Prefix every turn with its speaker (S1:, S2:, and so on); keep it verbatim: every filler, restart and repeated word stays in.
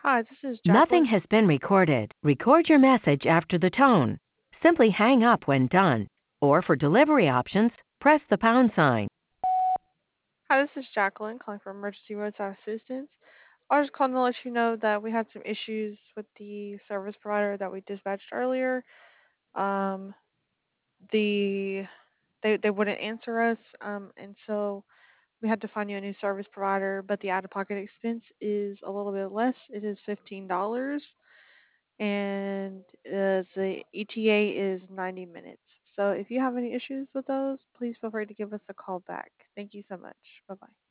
S1: Hi, this is
S2: Nothing
S1: Jacqueline.
S2: has been recorded. Record your message after the tone. Simply hang up when done. Or for delivery options, press the pound sign.
S1: Hi, this is Jacqueline calling from Emergency Roadside Assistance. I was just calling to let you know that we had some issues with the service provider that we dispatched earlier. Um, the they they wouldn't answer us, um, and so we had to find you a new service provider. But the out-of-pocket expense is a little bit less. It is fifteen dollars, and uh, the E T A is ninety minutes. So if you have any issues with those, please feel free to give us a call back. Thank you so much. Bye bye.